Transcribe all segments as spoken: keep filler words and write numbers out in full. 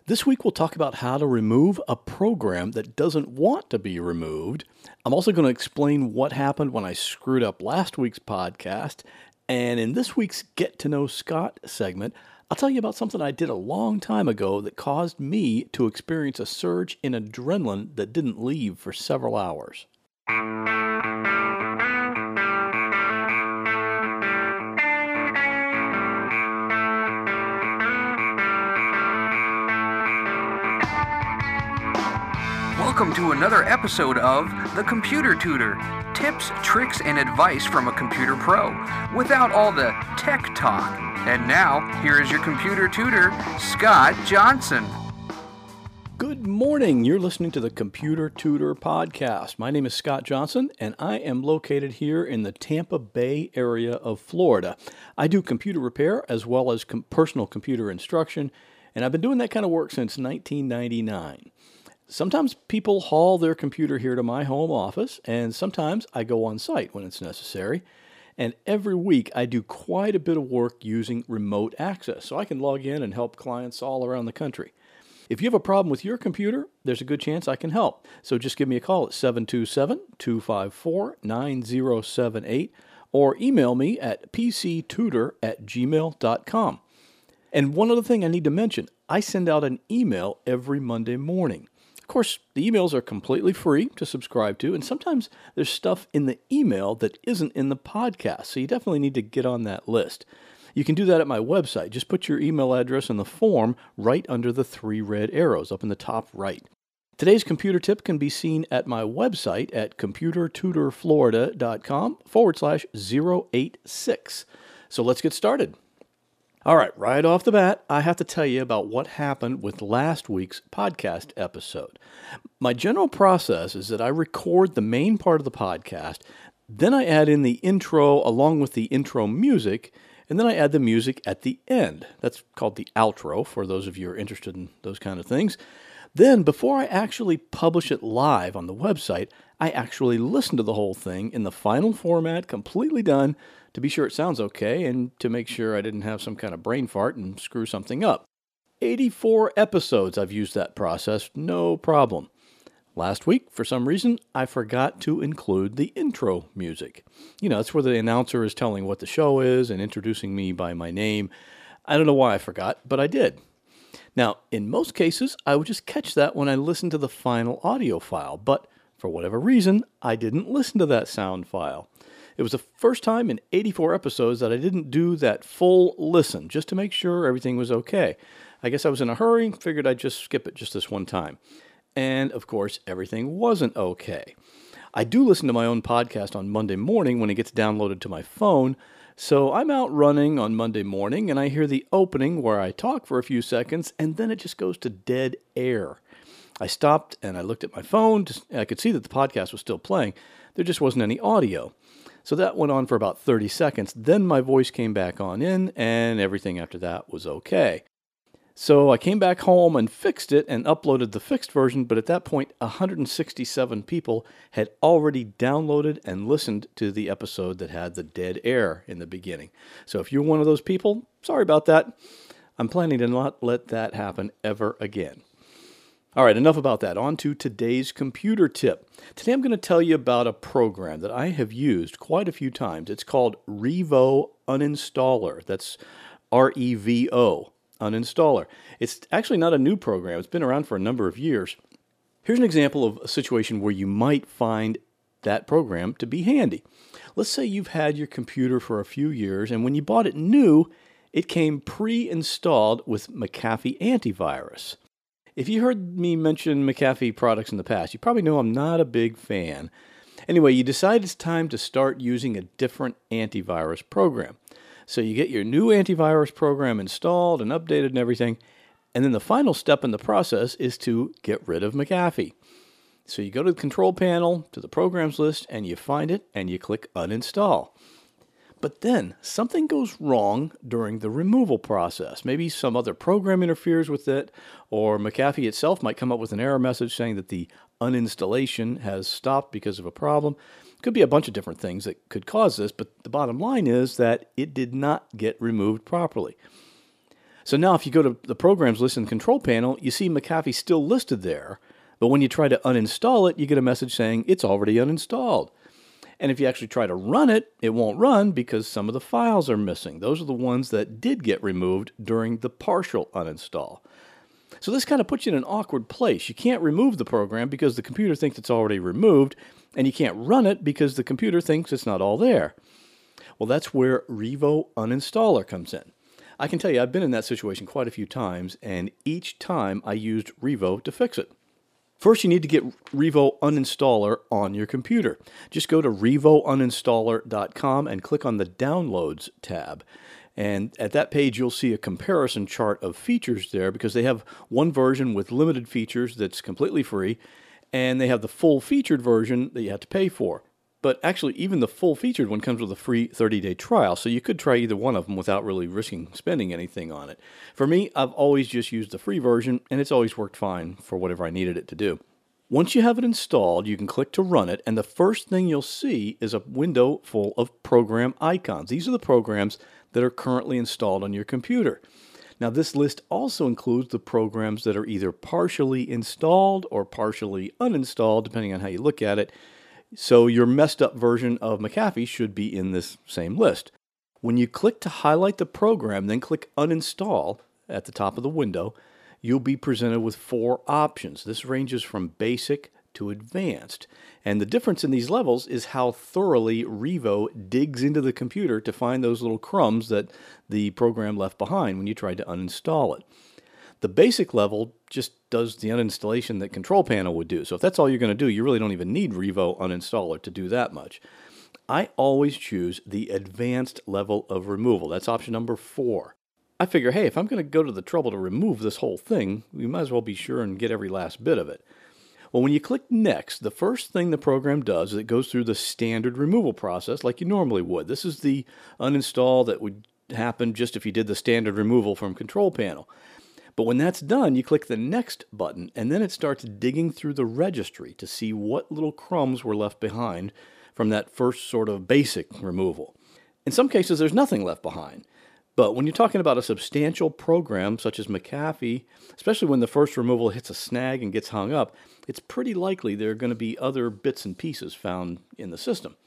This week we'll talk about how to remove a program that doesn't want to be removed. I'm also going to explain what happened when I screwed up last week's podcast. And in this week's Get to Know Scott segment, I'll tell you about something I did a long time ago that caused me to experience a surge in adrenaline that didn't leave for several hours. Welcome to another episode of The Computer Tutor. Tips, tricks, and advice from a computer pro without all the tech talk. And now, here is your computer tutor, Scott Johnson. Good morning. You're listening to the Computer Tutor podcast. My name is Scott Johnson, and I am located here in the Tampa Bay area of Florida. I do computer repair as well as com- personal computer instruction, and I've been doing that kind of work since nineteen ninety-nine. Sometimes people haul their computer here to my home office, and sometimes I go on site when it's necessary. And every week I do quite a bit of work using remote access, so I can log in and help clients all around the country. If you have a problem with your computer, there's a good chance I can help. So just give me a call at seven two seven, two five four, nine zero seven eight or email me at p c tutor at gmail dot com. And one other thing I need to mention, I send out an email every Monday morning. Of course, the emails are completely free to subscribe to, and sometimes there's stuff in the email that isn't in the podcast, so you definitely need to get on that list. You can do that at my website. Just put your email address in the form right under the three red arrows up in the top right. Today's computer tip can be seen at my website at computertutorflorida.com forward slash 086. So let's get started. All right, right off the bat, I have to tell you about what happened with last week's podcast episode. My general process is that I record the main part of the podcast, then I add in the intro along with the intro music, and then I add the music at the end. That's called the outro for those of you who are interested in those kind of things. Then, before I actually publish it live on the website, I actually listen to the whole thing in the final format, completely done, to be sure it sounds okay and to make sure I didn't have some kind of brain fart and screw something up. eighty-four episodes I've used that process, no problem. Last week, for some reason, I forgot to include the intro music. You know, it's where the announcer is telling what the show is and introducing me by my name. I don't know why I forgot, but I did. Now, in most cases, I would just catch that when I listened to the final audio file, but for whatever reason, I didn't listen to that sound file. It was the first time in eighty-four episodes that I didn't do that full listen, just to make sure everything was okay. I guess I was in a hurry, figured I'd just skip it just this one time. And, of course, everything wasn't okay. I do listen to my own podcast on Monday morning when it gets downloaded to my phone, so I'm out running on Monday morning, and I hear the opening where I talk for a few seconds, and then it just goes to dead air. I stopped, and I looked at my phone. I could see that the podcast was still playing. There just wasn't any audio. So that went on for about thirty seconds. Then my voice came back on in, and everything after that was okay. So I came back home and fixed it and uploaded the fixed version, but at that point, one hundred sixty-seven people had already downloaded and listened to the episode that had the dead air in the beginning. So if you're one of those people, sorry about that. I'm planning to not let that happen ever again. All right, enough about that. On to today's computer tip. Today I'm going to tell you about a program that I have used quite a few times. It's called Revo Uninstaller. That's R E V O, Uninstaller. It's actually not a new program. It's been around for a number of years. Here's an example of a situation where you might find that program to be handy. Let's say you've had your computer for a few years, and when you bought it new, it came pre-installed with McAfee Antivirus. If you heard me mention McAfee products in the past, you probably know I'm not a big fan. Anyway, you decide it's time to start using a different antivirus program. So you get your new antivirus program installed and updated and everything, and then the final step in the process is to get rid of McAfee. So you go to the control panel, to the programs list, and you find it, and you click uninstall. But then something goes wrong during the removal process. Maybe some other program interferes with it, or McAfee itself might come up with an error message saying that the uninstallation has stopped because of a problem. Could be a bunch of different things that could cause this, but the bottom line is that it did not get removed properly. So now if you go to the programs list in the control panel, you see McAfee still listed there, but when you try to uninstall it, you get a message saying it's already uninstalled. And if you actually try to run it, it won't run because some of the files are missing. Those are the ones that did get removed during the partial uninstall. So this kind of puts you in an awkward place. You can't remove the program because the computer thinks it's already removed, and you can't run it because the computer thinks it's not all there. Well, that's where Revo Uninstaller comes in. I can tell you I've been in that situation quite a few times, and each time I used Revo to fix it. First, you need to get Revo Uninstaller on your computer. Just go to revo uninstaller dot com and click on the Downloads tab. And at that page, you'll see a comparison chart of features there because they have one version with limited features that's completely free, and they have the full featured version that you have to pay for. But actually, even the full featured one comes with a free thirty-day trial, so you could try either one of them without really risking spending anything on it. For me, I've always just used the free version, and it's always worked fine for whatever I needed it to do. Once you have it installed, you can click to run it, and the first thing you'll see is a window full of program icons. These are the programs that are currently installed on your computer. Now, this list also includes the programs that are either partially installed or partially uninstalled, depending on how you look at it. So your messed up version of McAfee should be in this same list. When you click to highlight the program, then click Uninstall at the top of the window, you'll be presented with four options. This ranges from basic to advanced. And the difference in these levels is how thoroughly Revo digs into the computer to find those little crumbs that the program left behind when you tried to uninstall it. The basic level just does the uninstallation that Control Panel would do. So if that's all you're going to do, you really don't even need Revo Uninstaller to do that much. I always choose the advanced level of removal. That's option number four. I figure, hey, if I'm going to go to the trouble to remove this whole thing, we might as well be sure and get every last bit of it. Well, when you click Next, the first thing the program does is it goes through the standard removal process like you normally would. This is the uninstall that would happen just if you did the standard removal from Control Panel. But when that's done, you click the Next button, and then it starts digging through the registry to see what little crumbs were left behind from that first sort of basic removal. In some cases, there's nothing left behind. But when you're talking about a substantial program such as McAfee, especially when the first removal hits a snag and gets hung up, it's pretty likely there are going to be other bits and pieces found in the system.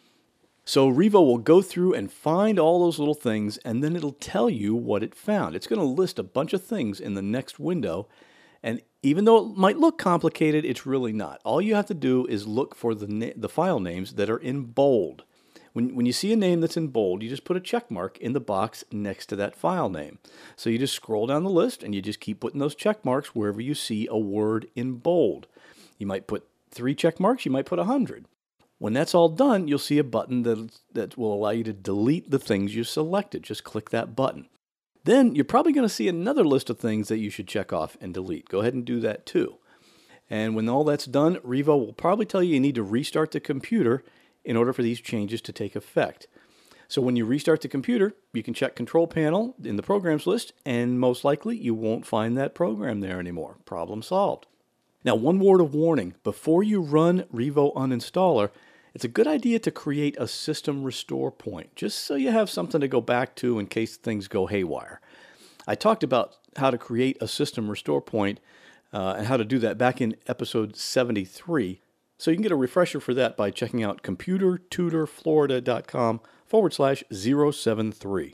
So Revo will go through and find all those little things, and then it'll tell you what it found. It's going to list a bunch of things in the next window, and even though it might look complicated, it's really not. All you have to do is look for the, na- the file names that are in bold. When, when you see a name that's in bold, you just put a check mark in the box next to that file name. So you just scroll down the list, and you just keep putting those check marks wherever you see a word in bold. You might put three check marks, you might put a hundred. When that's all done, you'll see a button that, that will allow you to delete the things you selected. Just click that button. Then you're probably going to see another list of things that you should check off and delete. Go ahead and do that too. And when all that's done, Revo will probably tell you you need to restart the computer in order for these changes to take effect. So when you restart the computer, you can check Control Panel in the Programs list, and most likely you won't find that program there anymore. Problem solved. Now, one word of warning. Before you run Revo Uninstaller, it's a good idea to create a system restore point, just so you have something to go back to in case things go haywire. I talked about how to create a system restore point uh, and how to do that back in episode seventy-three. So you can get a refresher for that by checking out computer tutor florida dot com forward slash zero seven three.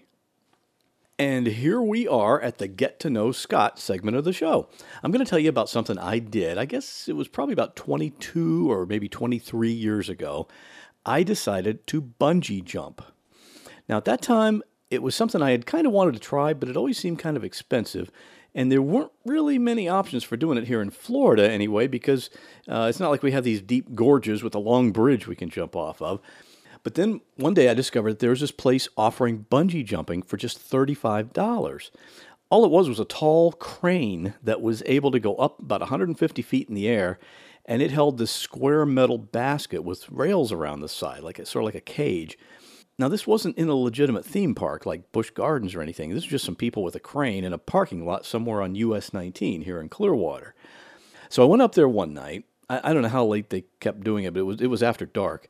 And here we are at the Get to Know Scott segment of the show. I'm going to tell you about something I did. I guess it was probably about twenty-two or maybe twenty-three years ago. I decided to bungee jump. Now, at that time, it was something I had kind of wanted to try, but it always seemed kind of expensive. And there weren't really many options for doing it here in Florida anyway, because uh, it's not like we have these deep gorges with a long bridge we can jump off of. But then one day I discovered that there was this place offering bungee jumping for just thirty-five dollars. All it was was a tall crane that was able to go up about one hundred fifty feet in the air, and it held this square metal basket with rails around the side, like a, sort of like a cage. Now, this wasn't in a legitimate theme park like Busch Gardens or anything. This was just some people with a crane in a parking lot somewhere on U S nineteen here in Clearwater. So I went up there one night. I, I don't know how late they kept doing it, but it was it was after dark.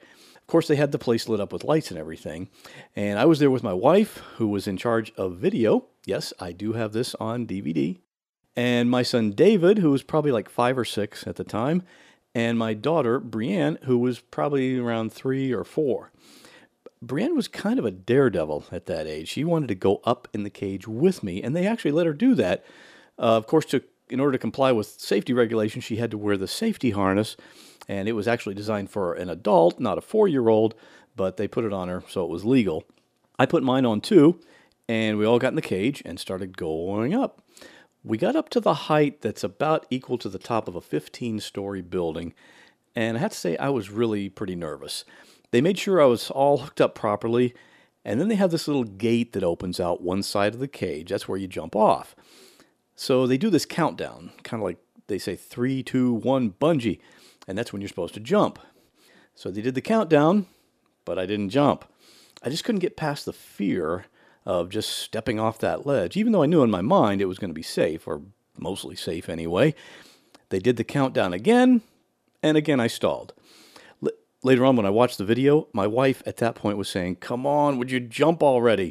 Of course, they had the place lit up with lights and everything. And I was there with my wife, who was in charge of video. Yes, I do have this on D V D. And my son David, who was probably like five or six at the time. And my daughter, Brienne, who was probably around three or four. Brienne was kind of a daredevil at that age. She wanted to go up in the cage with me, and they actually let her do that. Uh, of course, to, in order to comply with safety regulations, she had to wear the safety harness, and it was actually designed for an adult, not a four-year-old, but they put it on her, so it was legal. I put mine on too, and we all got in the cage and started going up. We got up to the height that's about equal to the top of a fifteen-story building, and I have to say I was really pretty nervous. They made sure I was all hooked up properly, and then they have this little gate that opens out one side of the cage. That's where you jump off. So they do this countdown, kind of like they say three, two, one, bungee, and that's when you're supposed to jump. So they did the countdown, but I didn't jump. I just couldn't get past the fear of just stepping off that ledge, even though I knew in my mind it was going to be safe, or mostly safe anyway. They did the countdown again, and again I stalled. Later on, when I watched the video, my wife at that point was saying, "Come on, would you jump already?"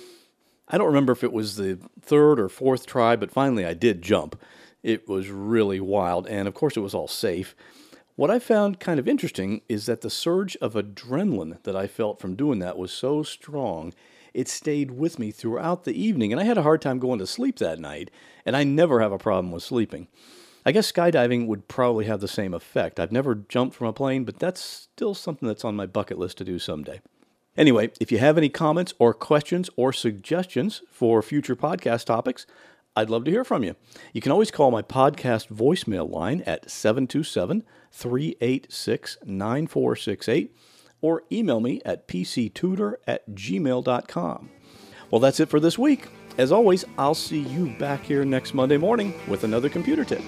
I don't remember if it was the third or fourth try, but finally I did jump. It was really wild, and of course it was all safe. What I found kind of interesting is that the surge of adrenaline that I felt from doing that was so strong, it stayed with me throughout the evening, and I had a hard time going to sleep that night, and I never have a problem with sleeping. I guess skydiving would probably have the same effect. I've never jumped from a plane, but that's still something that's on my bucket list to do someday. Anyway, if you have any comments or questions or suggestions for future podcast topics, I'd love to hear from you. You can always call my podcast voicemail line at seven two seven, three eight six, nine four six eight or email me at p c tutor at gmail dot com. Well, that's it for this week. As always, I'll see you back here next Monday morning with another computer tip.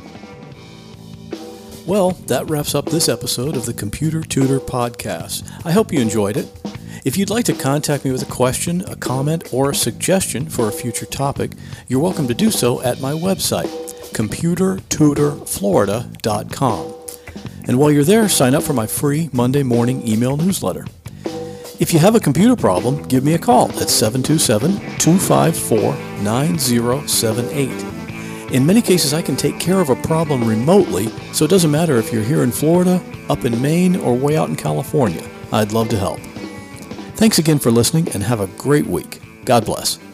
Well, that wraps up this episode of the Computer Tutor Podcast. I hope you enjoyed it. If you'd like to contact me with a question, a comment, or a suggestion for a future topic, you're welcome to do so at my website, computer tutor florida dot com. And while you're there, sign up for my free Monday morning email newsletter. If you have a computer problem, give me a call at seven two seven, two five four, nine zero seven eight. In many cases, I can take care of a problem remotely, so it doesn't matter if you're here in Florida, up in Maine, or way out in California. I'd love to help. Thanks again for listening, and have a great week. God bless.